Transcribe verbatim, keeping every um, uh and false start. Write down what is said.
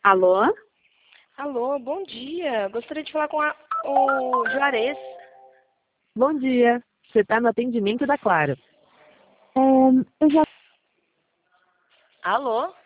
Alô? Alô, bom dia. Gostaria de falar com a, o Juarez. Bom dia. Você está no atendimento da Claro. É, eu já Alô?